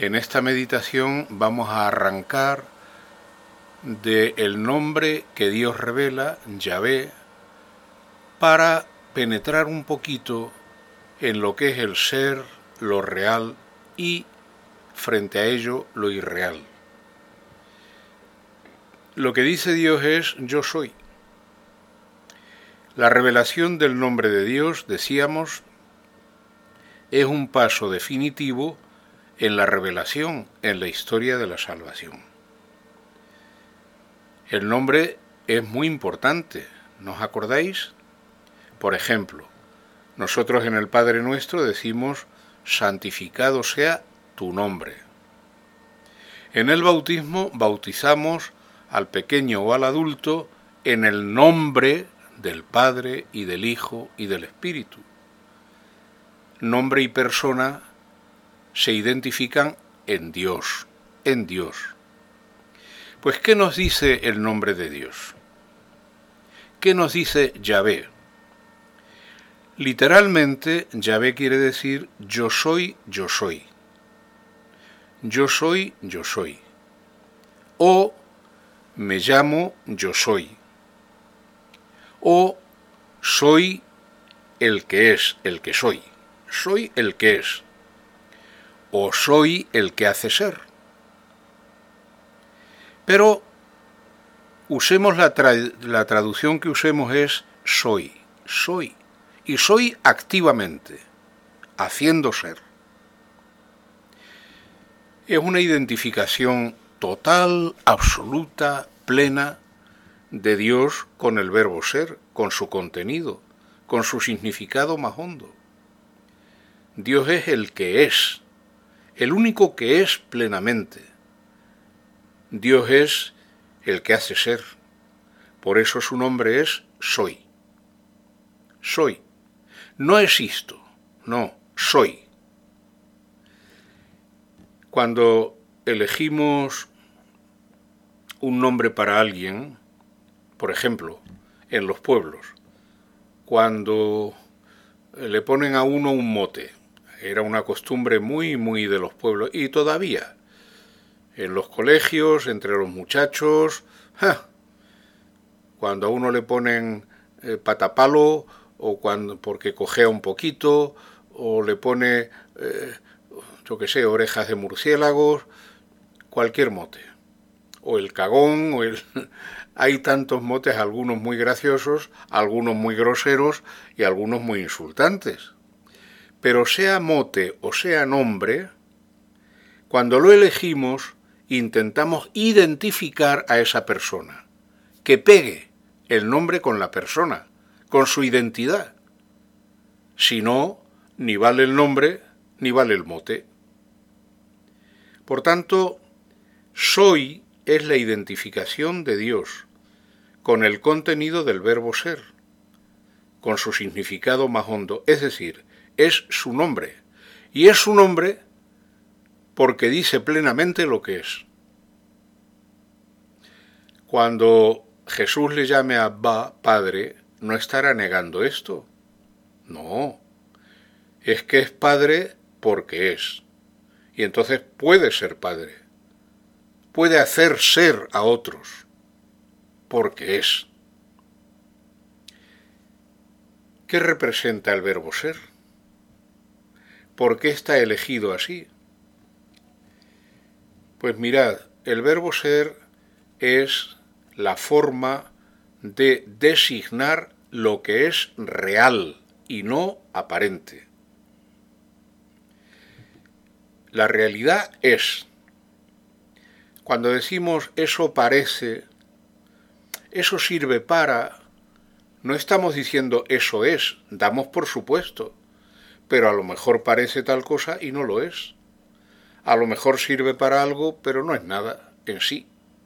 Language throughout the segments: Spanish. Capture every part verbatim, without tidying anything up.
En esta meditación vamos a arrancar del nombre que Dios revela, Yahvé, para penetrar un poquito en lo que es el ser, lo real y, frente a ello, lo irreal. Lo que dice Dios es yo soy. La revelación del nombre de Dios, decíamos, es un paso definitivo en la revelación, en la historia de la salvación. El nombre es muy importante, ¿no os acordáis? Por ejemplo, nosotros en el Padre Nuestro decimos, santificado sea tu nombre. En el bautismo bautizamos al pequeño o al adulto en el nombre del Padre y del Hijo y del Espíritu. Nombre y persona se identifican en Dios, en Dios. Pues, ¿qué nos dice el nombre de Dios? ¿Qué nos dice Yahvé? Literalmente, Yahvé quiere decir yo soy, yo soy. Yo soy, yo soy. O me llamo, yo soy. O soy el que es, el que soy. Soy el que es. O soy el que hace ser. Pero usemos la, tra- la traducción que usemos es soy, soy. Y soy activamente, haciendo ser. Es una identificación total, absoluta, plena de Dios con el verbo ser, con su contenido, con su significado más hondo. Dios es el que es, el único que es plenamente. Dios es el que hace ser. Por eso su nombre es soy. Soy. No existo, no, soy. Cuando elegimos un nombre para alguien, por ejemplo, en los pueblos, cuando le ponen a uno un mote, era una costumbre muy, muy de los pueblos, y todavía, en los colegios, entre los muchachos, ¡ja! Cuando a uno le ponen eh, patapalo, o cuando porque cojea un poquito, o le pone, eh, yo qué sé, orejas de murciélagos, cualquier mote. O el cagón, o el... Hay tantos motes, algunos muy graciosos, algunos muy groseros y algunos muy insultantes. Pero sea mote o sea nombre, cuando lo elegimos, intentamos identificar a esa persona, que pegue el nombre con la persona, con su identidad. Si no, ni vale el nombre, ni vale el mote. Por tanto, soy es la identificación de Dios con el contenido del verbo ser, con su significado más hondo, es decir, es su nombre. Y es su nombre porque dice plenamente lo que es. Cuando Jesús le llame a Abba, Padre, ¿no estará negando esto? No, es que es Padre porque es. Y entonces puede ser Padre. Puede hacer ser a otros porque es. ¿Qué representa el verbo ser? ¿Por qué está elegido así? Pues mirad, el verbo ser es la forma de designar lo que es real y no aparente. La realidad es. Cuando decimos eso parece, eso sirve para, no estamos diciendo eso es, damos por supuesto, pero a lo mejor parece tal cosa y no lo es. A lo mejor sirve para algo, pero no es nada en sí.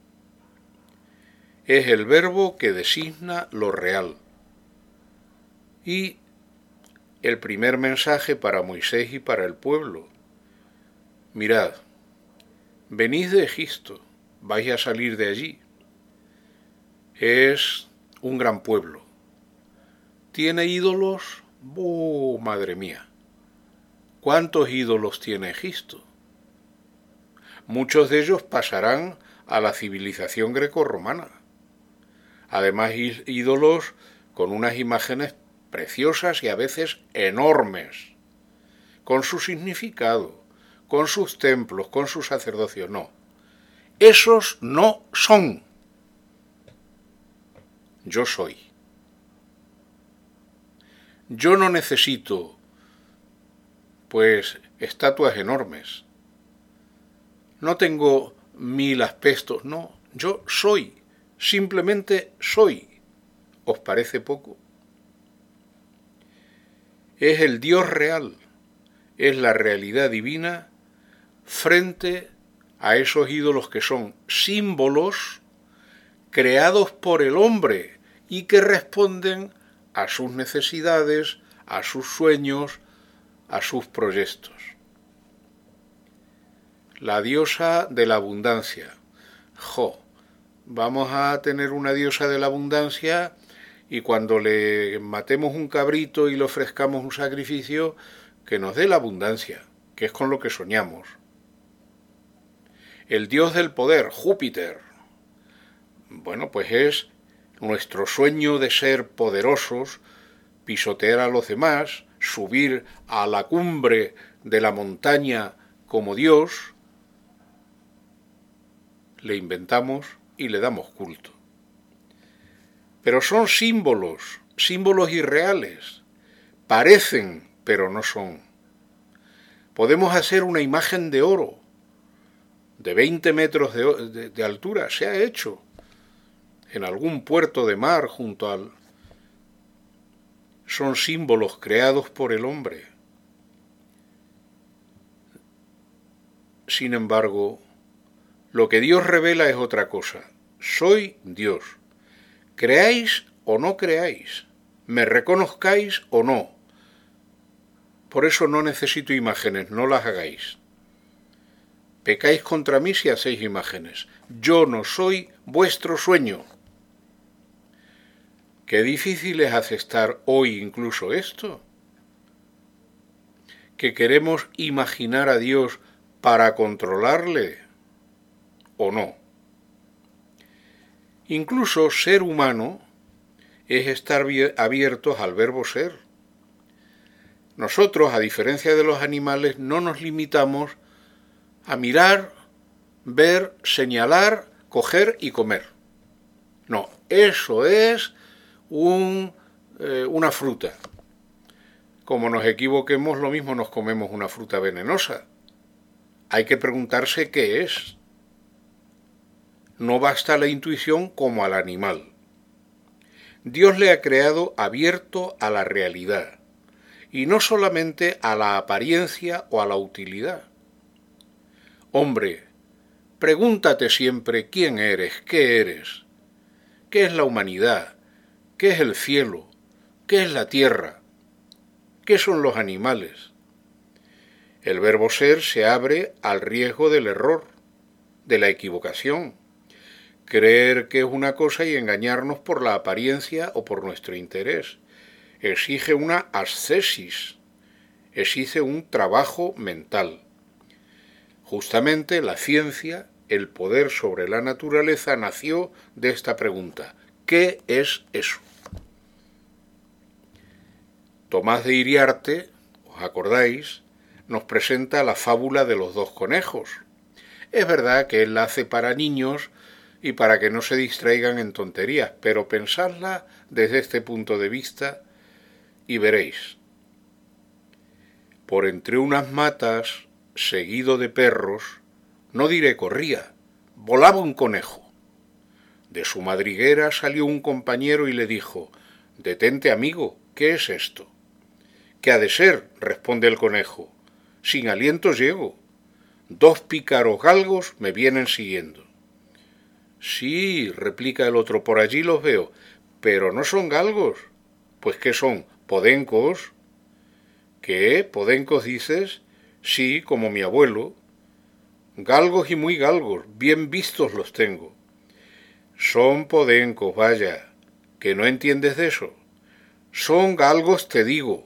Es el verbo que designa lo real. Y el primer mensaje para Moisés y para el pueblo. Mirad, venid de Egipto, vais a salir de allí. Es un gran pueblo. ¿Tiene ídolos? ¡Oh, madre mía! ¿Cuántos ídolos tiene Egipto? muchos de ellos pasarán a la civilización grecorromana. Además, ídolos con unas imágenes preciosas y a veces enormes, con su significado, con sus templos, con sus sacerdocios. No, esos no son. Yo soy. Yo no necesito, pues, estatuas enormes. No tengo mil aspectos, no. Yo soy, simplemente soy. ¿Os parece poco? Es el Dios real, es la realidad divina frente a esos ídolos que son símbolos creados por el hombre y que responden a sus necesidades, a sus sueños, a sus proyectos. La diosa de la abundancia. Jo, vamos a tener una diosa de la abundancia y cuando le matemos un cabrito y le ofrezcamos un sacrificio, que nos dé la abundancia, que es con lo que soñamos. El dios del poder, Júpiter. Bueno, pues es nuestro sueño de ser poderosos, pisotear a los demás, subir a la cumbre de la montaña como Dios. Le inventamos y le damos culto. Pero son símbolos, símbolos irreales. Parecen, pero no son. Podemos hacer una imagen de oro, de veinte metros de, de, de altura, se ha hecho en algún puerto de mar junto al... Son símbolos creados por el hombre. Sin embargo, lo que Dios revela es otra cosa. Soy Dios. Creáis o no creáis, me reconozcáis o no. Por eso no necesito imágenes, no las hagáis. Pecáis contra mí si hacéis imágenes. Yo no soy vuestro sueño. Qué difícil es aceptar hoy incluso esto. Que queremos imaginar a Dios para controlarle o no. Incluso ser humano es estar abiertos al verbo ser. Nosotros, a diferencia de los animales, no nos limitamos a mirar, ver, señalar, coger y comer. No, eso es un, eh, una fruta. Como nos equivoquemos, lo mismo nos comemos una fruta venenosa. Hay que preguntarse qué es. No basta la intuición como al animal. Dios le ha creado abierto a la realidad, y no solamente a la apariencia o a la utilidad. Hombre, pregúntate siempre quién eres, qué eres, qué es la humanidad, qué es el cielo, qué es la tierra, qué son los animales. El verbo ser se abre al riesgo del error, de la equivocación, creer que es una cosa y engañarnos por la apariencia o por nuestro interés. Exige una ascesis, exige un trabajo mental. Justamente la ciencia, el poder sobre la naturaleza, nació de esta pregunta: ¿qué es eso? Tomás de Iriarte, ¿os acordáis?, nos presenta la fábula de los dos conejos. Es verdad que él la hace para niños y para que no se distraigan en tonterías, pero pensadla desde este punto de vista y veréis. Por entre unas matas, seguido de perros, no diré corría, volaba un conejo. De su madriguera salió un compañero y le dijo: «Detente, amigo, ¿qué es esto?». «¿Qué ha de ser?», responde el conejo. «Sin aliento llego. Dos pícaros galgos me vienen siguiendo». «Sí», replica el otro, «por allí los veo, pero no son galgos». «Pues, ¿qué son? ¿Podencos?» «¿Qué? ¿Podencos dices?» «Sí, como mi abuelo». «Galgos y muy galgos, bien vistos los tengo». «Son podencos, vaya, ¿que no entiendes de eso?» «Son galgos, te digo».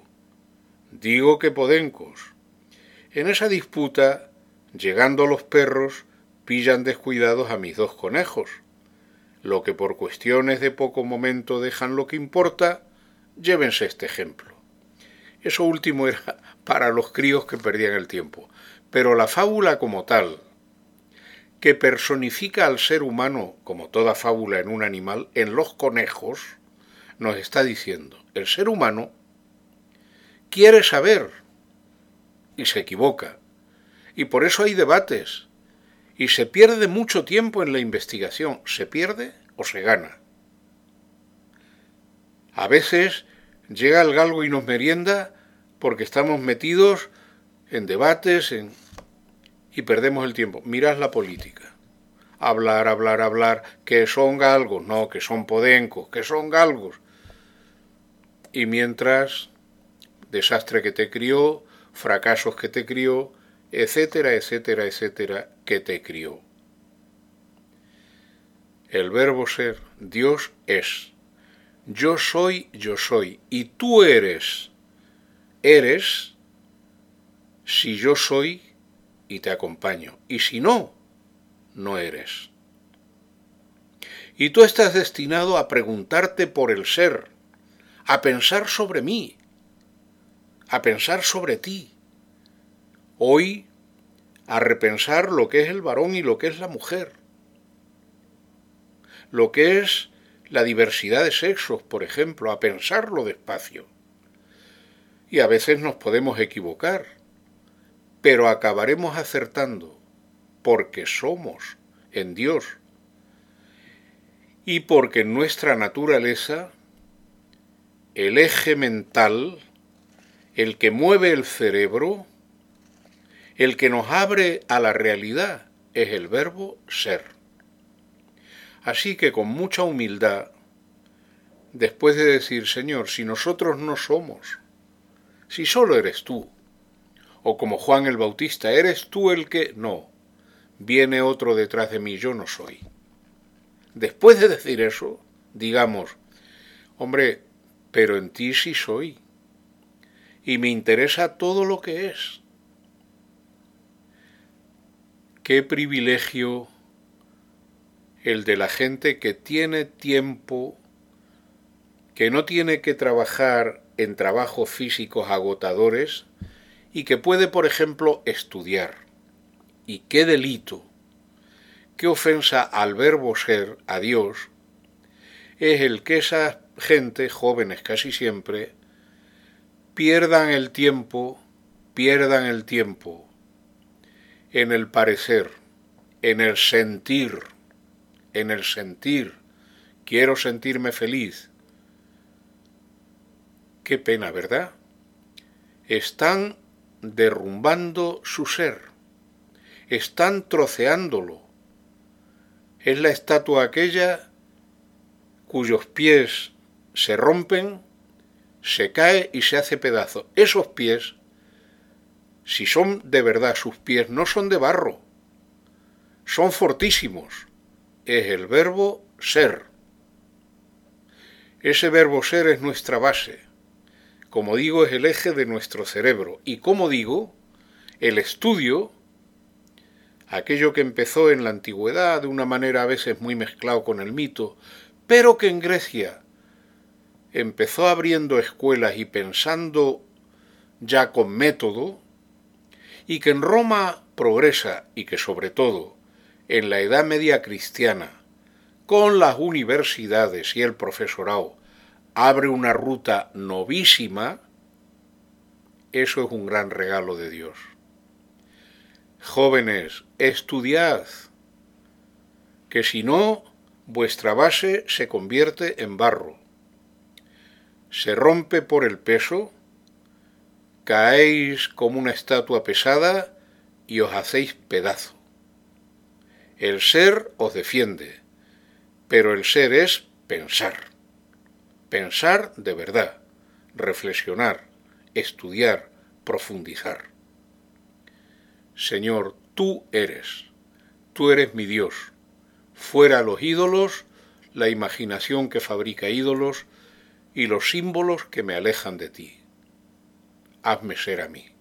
«Digo que podencos». En esa disputa, llegando los perros, pillan descuidados a mis dos conejos. Lo que por cuestiones de poco momento dejan lo que importa, llévense este ejemplo. Eso último era para los críos que perdían el tiempo. Pero la fábula como tal, que personifica al ser humano, como toda fábula en un animal, en los conejos, nos está diciendo, el ser humano quiere saber y se equivoca. Y por eso hay debates. Y se pierde mucho tiempo en la investigación. ¿Se pierde o se gana? A veces llega el galgo y nos merienda porque estamos metidos en debates en... y perdemos el tiempo. Mirad la política. Hablar, hablar, hablar, que son galgos, no, que son podencos, que son galgos. Y mientras, desastre que te crió, fracasos que te crió, etcétera, etcétera, etcétera, que te crió. El verbo ser, Dios es. Yo soy, yo soy. Y tú eres, eres, si yo soy y te acompaño. Y si no, no eres. Y tú estás destinado a preguntarte por el ser, a pensar sobre mí, a pensar sobre ti. Hoy, a repensar lo que es el varón y lo que es la mujer, lo que es la diversidad de sexos, por ejemplo, a pensarlo despacio. Y a veces nos podemos equivocar, pero acabaremos acertando, porque somos en Dios y porque en nuestra naturaleza el eje mental, el que mueve el cerebro, el que nos abre a la realidad, es el verbo ser. Así que con mucha humildad, después de decir, Señor, si nosotros no somos, si solo eres tú, o como Juan el Bautista, eres tú el que... No, viene otro detrás de mí, yo no soy. Después de decir eso, digamos, hombre, pero en ti sí soy, y me interesa todo lo que es. Qué privilegio el de la gente que tiene tiempo, que no tiene que trabajar en trabajos físicos agotadores y que puede, por ejemplo, estudiar. Y qué delito, qué ofensa al verbo ser, a Dios, es el que esa gente, jóvenes casi siempre, pierdan el tiempo, pierdan el tiempo en el parecer, en el sentir, en el sentir, quiero sentirme feliz. Qué pena, ¿verdad? Están derrumbando su ser, están troceándolo. Es la estatua aquella cuyos pies se rompen, se cae y se hace pedazo. Esos pies, si son de verdad sus pies, no son de barro, son fortísimos. Es el verbo ser. Ese verbo ser es nuestra base. Como digo, es el eje de nuestro cerebro. Y como digo, el estudio, aquello que empezó en la antigüedad de una manera a veces muy mezclado con el mito, pero que en Grecia empezó abriendo escuelas y pensando ya con método, y que en Roma progresa y que sobre todo en la Edad Media cristiana, con las universidades y el profesorado, abre una ruta novísima, eso es un gran regalo de Dios. Jóvenes, estudiad, que si no, vuestra base se convierte en barro. Se rompe por el peso, caéis como una estatua pesada y os hacéis pedazo. El ser os defiende, pero el ser es pensar. Pensar de verdad, reflexionar, estudiar, profundizar. Señor, tú eres, tú eres mi Dios. Fuera los ídolos, la imaginación que fabrica ídolos y los símbolos que me alejan de ti. Hazme ser a mí.